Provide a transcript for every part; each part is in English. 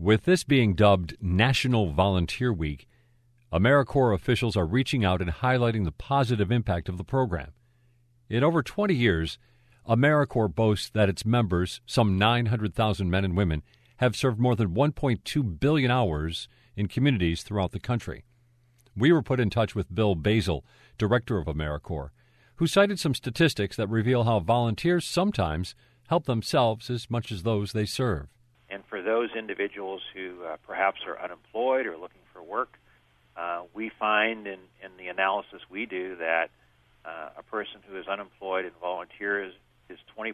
With this being dubbed National Volunteer Week, AmeriCorps officials are reaching out and highlighting the positive impact of the program. In over 20 years, AmeriCorps boasts that its members, some 900,000 men and women, have served more than 1.2 billion hours in communities throughout the country. We were put in touch with Bill Basil, director of AmeriCorps, who cited some statistics that reveal how volunteers sometimes help themselves as much as those they serve. And for those individuals who perhaps are unemployed or looking for work, we find in the analysis we do that a person who is unemployed and volunteers is 27%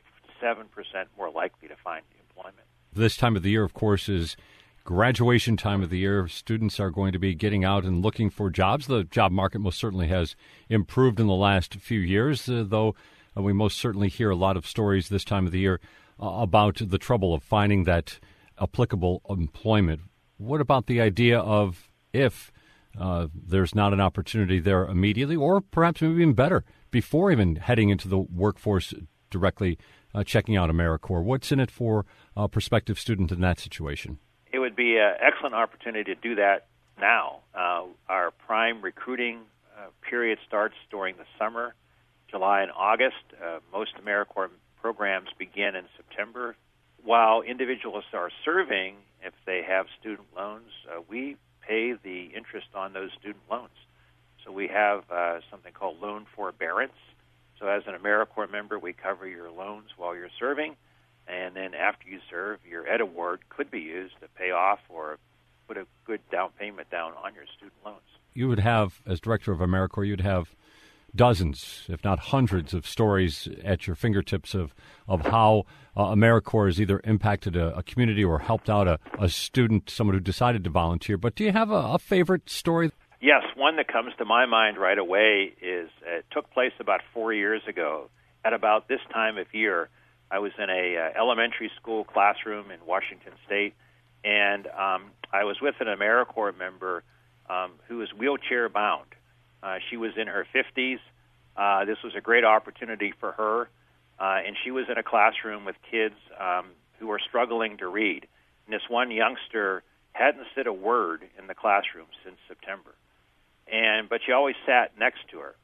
more likely to find employment. This time of the year, of course, is graduation time of the year. Students are going to be getting out and looking for jobs. The job market most certainly has improved in the last few years, though we most certainly hear a lot of stories this time of the year about the trouble of finding that applicable employment. What about the idea of if there's not an opportunity there immediately, or perhaps maybe even better, before even heading into the workforce directly, checking out AmeriCorps? What's in it for a prospective student in that situation? It would be an excellent opportunity to do that now. Our prime recruiting period starts during the summer, July and August. Most AmeriCorps programs begin in September. While individuals are serving, if they have student loans, we pay the interest on those student loans. So we have something called loan forbearance. So as an AmeriCorps member, we cover your loans while you're serving, and then after you serve, your Ed Award could be used to pay off or put a good down payment down on your student loans. You would have, as director of AmeriCorps, you'd have dozens, if not hundreds, of stories at your fingertips of how AmeriCorps has either impacted a community or helped out a student, someone who decided to volunteer. But do you have a favorite story? Yes, one that comes to my mind right away is it took place about 4 years ago. At about this time of year, I was in a elementary school classroom in Washington State, and I was with an AmeriCorps member who was wheelchair-bound. She was in her 50s. This was a great opportunity for her, and she was in a classroom with kids who were struggling to read. And this one youngster hadn't said a word in the classroom since September, but she always sat next to her.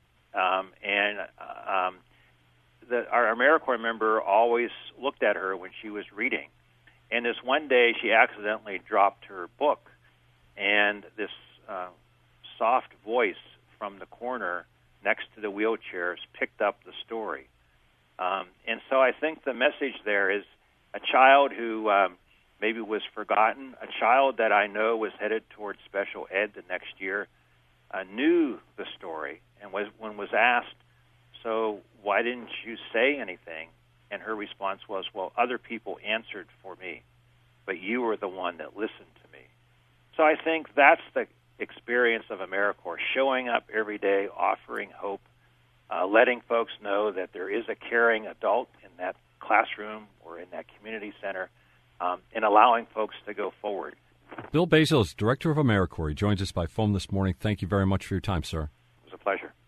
Our AmeriCorps member always looked at her when she was reading. And this one day, she accidentally dropped her book, and this soft voice from the corner next to the wheelchairs picked up the story. And so I think the message there is a child who maybe was forgotten, a child that I know was headed towards special ed the next year, knew the story and when was asked, so why didn't you say anything? And her response was, well, other people answered for me, but you were the one that listened to me. So I think that's the experience of AmeriCorps, showing up every day, offering hope, letting folks know that there is a caring adult in that classroom or in that community center, and allowing folks to go forward. Bill Basil is director of AmeriCorps. He joins us by phone this morning. Thank you very much for your time, sir. It was a pleasure.